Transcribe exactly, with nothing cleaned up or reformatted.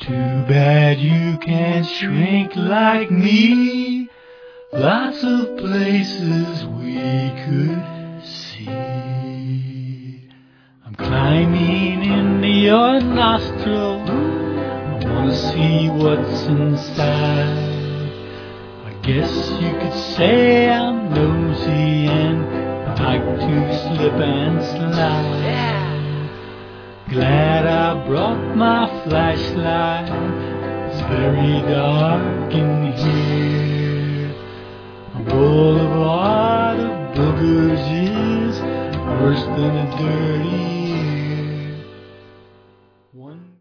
Too bad you can't shrink like me. Lots of places we could see. I'm climbing into your nostril. I wanna see what's inside. I guess you could say I'm nosy and like to slip and slide. Glad I brought my flashlight. It's very dark in here. A boulevard of boogers is worse than a dirty